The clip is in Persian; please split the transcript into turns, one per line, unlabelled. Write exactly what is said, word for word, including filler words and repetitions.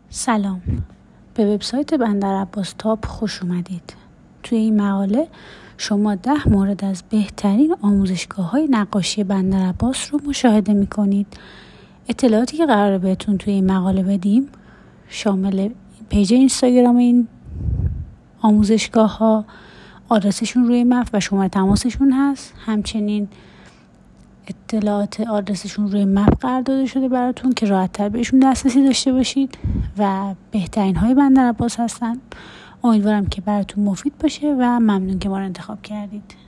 سلام، به وبسایت بندرعباس تاب خوش اومدید. توی این مقاله شما ده مورد از بهترین آموزشگاه‌های نقاشی بندرعباس رو مشاهده می‌کنید. اطلاعاتی که قراره بهتون توی این مقاله بدیم شامل پیج اینستاگرام این آموزشگاه‌ها، آدرسشون روی مپ و شماره تماسشون هست. همچنین اطلاعات آدرسشون روی مپ قرار داده شده براتون که راحت‌تر بهشون دسترسی داشته باشید و بهترین های بندرعباس هستن. امیدوارم که براتون مفید باشه و ممنون که ما رو انتخاب کردید.